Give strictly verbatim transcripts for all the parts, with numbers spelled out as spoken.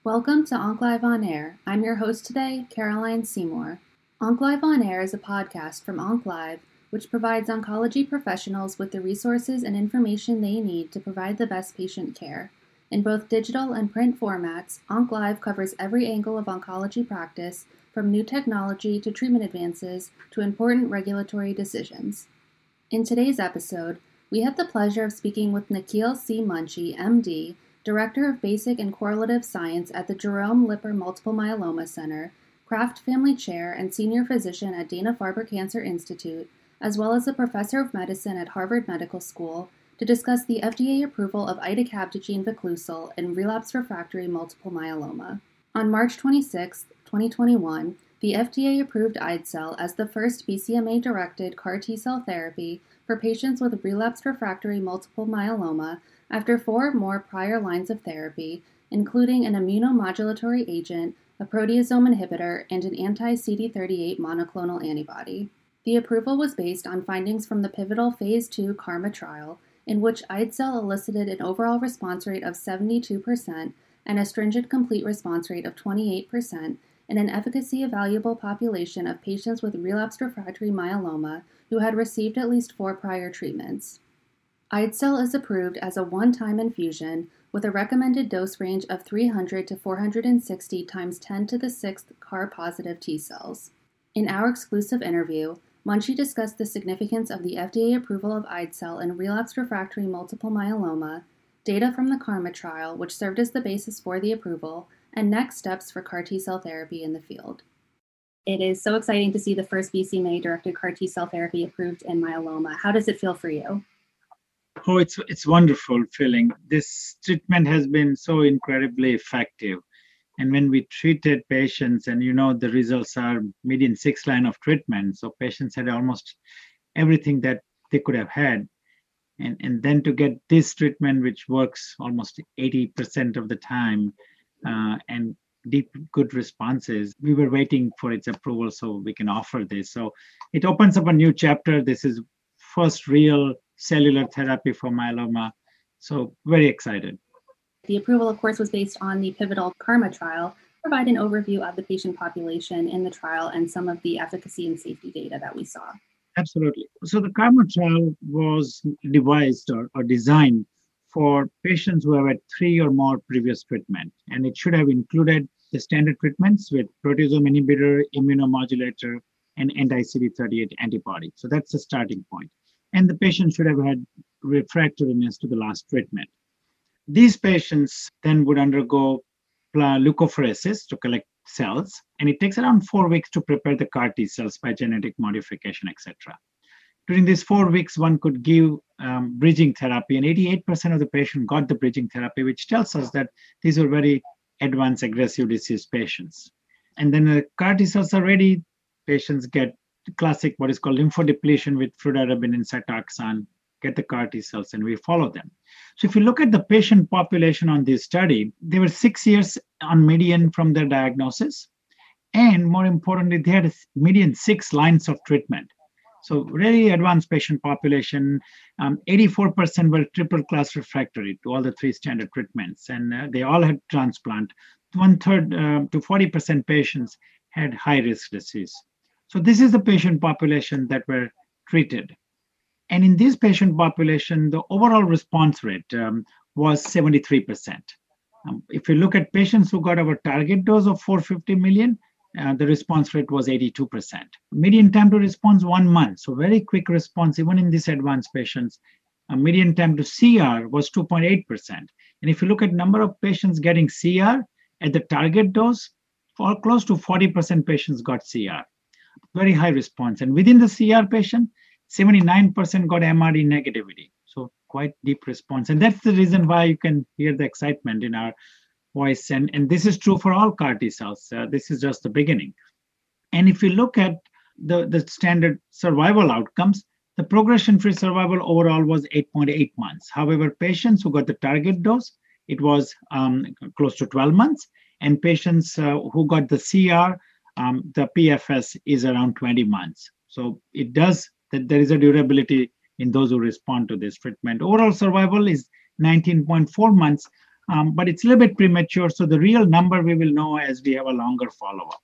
Welcome to OncLive On Air. I'm your host today, Caroline Seymour. OncLive On Air is a podcast from OncLive, which provides oncology professionals with the resources and information they need to provide the best patient care. In both digital and print formats, OncLive covers every angle of oncology practice, from new technology to treatment advances to important regulatory decisions. In today's episode, we had the pleasure of speaking with Nikhil C. Munshi, M D, Director of Basic and Correlative Science at the Jerome Lipper Multiple Myeloma Center, Kraft Family Chair and Senior Physician at Dana-Farber Cancer Institute, as well as a Professor of Medicine at Harvard Medical School, to discuss the F D A approval of idacabtagene viclucil in relapsed refractory multiple myeloma. On March twenty-sixth, twenty twenty-one, the F D A approved IDECEL as the first B C M A-directed CAR T-cell therapy for patients with relapsed refractory multiple myeloma after four or more prior lines of therapy, including an immunomodulatory agent, a proteasome inhibitor, and an anti-C D thirty-eight monoclonal antibody. The approval was based on findings from the pivotal Phase two KarMMa trial, in which IDECEL elicited an overall response rate of seventy-two percent and a stringent complete response rate of twenty-eight percent in an efficacy-evaluable population of patients with relapsed refractory myeloma who had received at least four prior treatments. IDECEL is approved as a one-time infusion with a recommended dose range of three hundred to four hundred sixty times ten to the sixth CAR-positive T cells. In our exclusive interview, Munshi discussed the significance of the F D A approval of IDECEL in relapsed refractory multiple myeloma, data from the KarMMa trial, which served as the basis for the approval, and next steps for CAR T-cell therapy in the field. It is so exciting to see the first B C M A-directed CAR T-cell therapy approved in myeloma. How does it feel for you? Oh, it's it's wonderful feeling. This treatment has been so incredibly effective. And when we treated patients, and you know the results are median six line of treatment, so patients had almost everything that they could have had. And, and then to get this treatment, which works almost eighty percent of the time, uh, and deep, good responses, we were waiting for its approval so we can offer this. So it opens up a new chapter. This is first real cellular therapy for myeloma. So very excited. The approval, of course, was based on the pivotal KarMMa trial. Provide an overview of the patient population in the trial and some of the efficacy and safety data that we saw. Absolutely. So the KarMMa trial was devised or, or designed for patients who have had three or more previous treatment. And it should have included the standard treatments with proteasome inhibitor, immunomodulator, and anti-C D thirty-eight antibody. So that's the starting point. And the patient should have had refractoriness to the last treatment. These patients then would undergo leukapheresis to collect cells, and it takes around four weeks to prepare the CAR T cells by genetic modification, et cetera. During these four weeks, one could give um, bridging therapy, and eighty-eight percent of the patients got the bridging therapy, which tells us that these are very advanced aggressive disease patients. And then the CAR T cells are ready. Patients get classic, what is called lymphodepletion with fludarabine and Cytoxan, get the CAR T cells, and we follow them. So if you look at the patient population on this study, they were six years on median from their diagnosis. And more importantly, they had a median six lines of treatment. So really advanced patient population. um, eighty-four percent were triple class refractory to all the three standard treatments, and uh, they all had transplant. One third uh, to forty percent patients had high risk disease. So this is the patient population that were treated. And in this patient population, the overall response rate um, was seventy-three percent. Um, if you look at patients who got our target dose of four hundred fifty million, uh, the response rate was eighty-two percent. Median time to response, one month. So very quick response, even in these advanced patients. Uh, median time to C R was two point eight percent. And if you look at number of patients getting C R at the target dose, for close to forty percent patients got C R. Very high response. And within the C R patient, seventy-nine percent got M R D negativity. So quite deep response. And that's the reason why you can hear the excitement in our voice. And, and this is true for all CAR T cells. Uh, this is just the beginning. And if you look at the, the standard survival outcomes, the progression-free survival overall was eight point eight months. However, patients who got the target dose, it was um, close to twelve months. And patients uh, who got the C R, um, the P F S is around twenty months. So it does, that there is a durability in those who respond to this treatment. Overall survival is nineteen point four months. Um, but it's a little bit premature. So the real number we will know as we have a longer follow-up.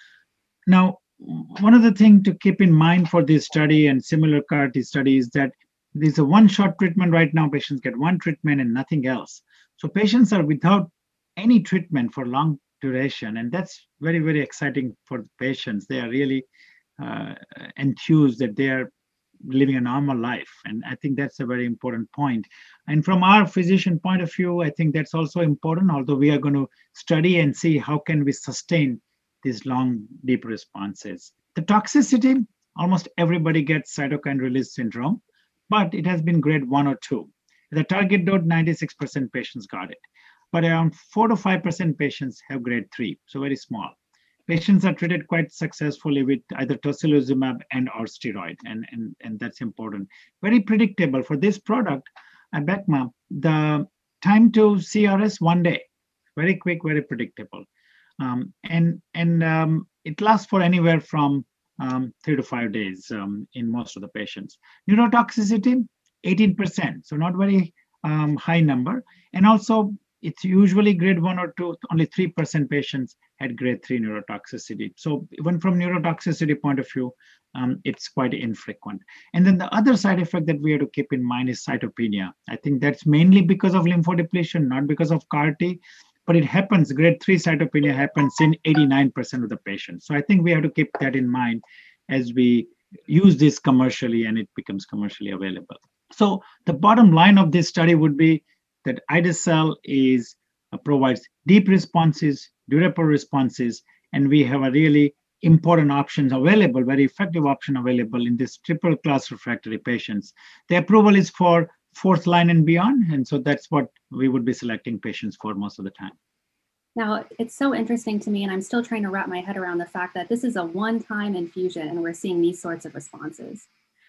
Now, one of the things to keep in mind for this study and similar C A R T study is that there's a one-shot treatment right now. Patients get one treatment and nothing else. So patients are without any treatment for long duration, and that's very, very exciting for the patients. They are really uh, enthused that they are living a normal life, and I think that's a very important point. And from our physician point of view, I think that's also important, although we are going to study and see how can we sustain these long, deep responses. The toxicity, almost everybody gets cytokine release syndrome, but it has been grade one or two. The target dose, ninety-six percent patients got it, but around four to five percent patients have grade three, so very small. Patients are treated quite successfully with either tocilizumab and or steroid, and, and, and that's important. Very predictable for this product, Abecma, the time to C R S, one day. Very quick, very predictable. Um, and and um, it lasts for anywhere from um, three to five days um, in most of the patients. Neurotoxicity, eighteen percent, so not very um, high number. And also, it's usually grade one or two, only three percent patients had grade three neurotoxicity. So even from neurotoxicity point of view, um, it's quite infrequent. And then the other side effect that we have to keep in mind is cytopenia. I think that's mainly because of lymphodepletion, not because of C A R T, but it happens, grade three cytopenia happens in eighty-nine percent of the patients. So I think we have to keep that in mind as we use this commercially and it becomes commercially available. So the bottom line of this study would be that ide-cel is uh, provides deep responses, durable responses, and we have a really important options available, very effective option available in this triple class refractory patients. The approval is for fourth line and beyond, and so that's what we would be selecting patients for most of the time. Now, it's so interesting to me, and I'm still trying to wrap my head around the fact that this is a one-time infusion and we're seeing these sorts of responses.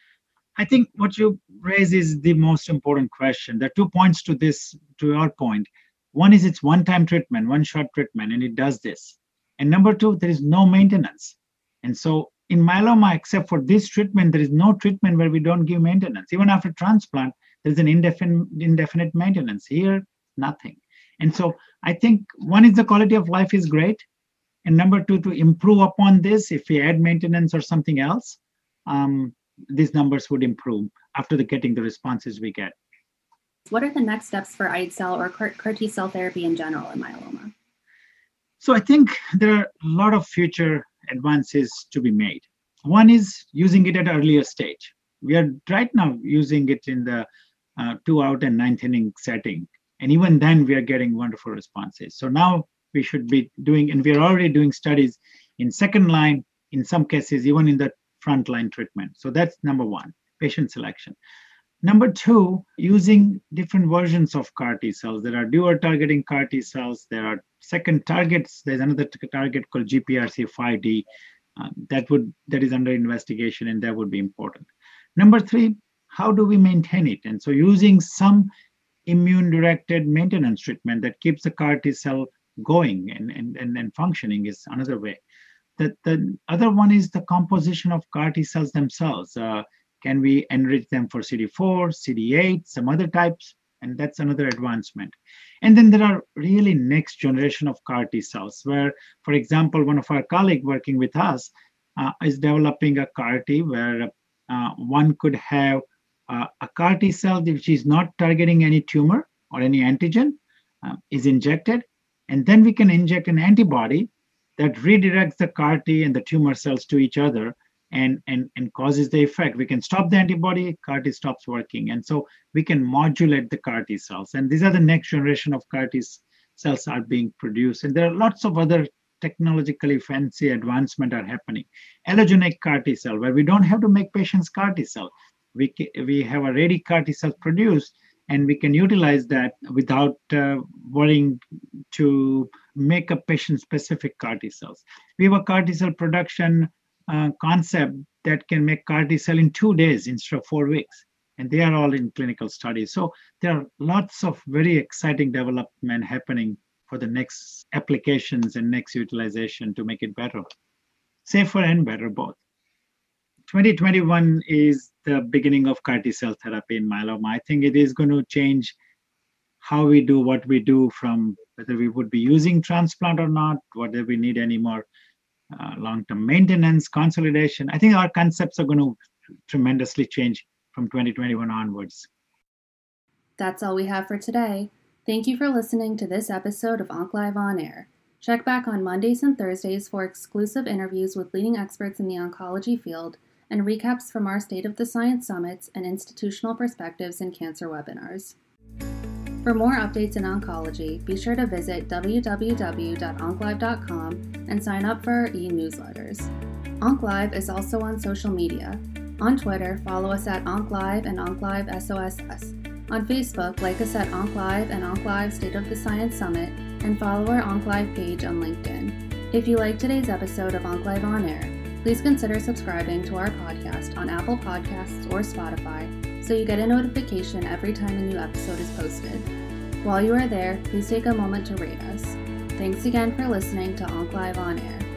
I think what you raise is the most important question. There are two points to this, to your point. One is it's one-time treatment, one-shot treatment, and it does this. And number two, there is no maintenance. And so in myeloma, except for this treatment, there is no treatment where we don't give maintenance. Even after transplant, there's an indefinite, indefinite maintenance. Here, nothing. And so I think one is the quality of life is great. And number two, to improve upon this, if we add maintenance or something else, um, these numbers would improve after the getting the responses we get. What are the next steps for ide-cel or C A R T cell therapy in general in myeloma? So I think there are a lot of future advances to be made. One is using it at an earlier stage. We are right now using it in the uh, two out and ninth inning setting. And even then we are getting wonderful responses. So now we should be doing, and we are already doing studies in second line, in some cases, even in the frontline treatment. So that's number one, patient selection. Number two, using different versions of C A R T cells. There are dual targeting C A R T cells. There are second targets. There's another target called G P R C five D uh, that would that is under investigation, and that would be important. Number three, how do we maintain it? And so using some immune-directed maintenance treatment that keeps the C A R T cell going and, and, and, and functioning is another way. The, the other one is the composition of C A R T cells themselves. Uh, can we enrich them for C D four, C D eight, some other types? And that's another advancement. And then there are really next generation of C A R T cells where, for example, one of our colleagues working with us uh, is developing a C A R T where uh, one could have uh, a C A R T cell which is not targeting any tumor or any antigen, uh, is injected, and then we can inject an antibody that redirects the C A R T and the tumor cells to each other and, and, and causes the effect. We can stop the antibody, C A R T stops working. And so we can modulate the C A R T cells. And these are the next generation of C A R T cells are being produced. And there are lots of other technologically fancy advancement are happening. Allogeneic C A R T cell, where we don't have to make patients C A R T cell. We, we have a ready C A R T cell produced, and we can utilize that without uh, worrying to make a patient-specific C A R T cells. We have a C A R T cell production uh, concept that can make C A R T cell in two days instead of four weeks. And they are all in clinical studies. So there are lots of very exciting development happening for the next applications and next utilization to make it better, safer and better both. twenty twenty-one is the beginning of C A R T cell therapy in myeloma. I think it is going to change how we do what we do, from whether we would be using transplant or not, whether we need any more uh, long-term maintenance, consolidation. I think our concepts are going to tremendously change from twenty twenty-one onwards. That's all we have for today. Thank you for listening to this episode of OncLive On Air. Check back on Mondays and Thursdays for exclusive interviews with leading experts in the oncology field and recaps from our State of the Science Summits and institutional perspectives in cancer webinars. For more updates in oncology, be sure to visit w w w dot onclive dot com and sign up for our e-newsletters. OncLive is also on social media. On Twitter, follow us at OncLive and OncLive S O S S. On Facebook, like us at OncLive and OncLive State of the Science Summit, and follow our OncLive page on LinkedIn. If you liked today's episode of OncLive On Air, please consider subscribing to our podcast on Apple Podcasts or Spotify so you get a notification every time a new episode is posted. While you are there, please take a moment to rate us. Thanks again for listening to OncLive On Air.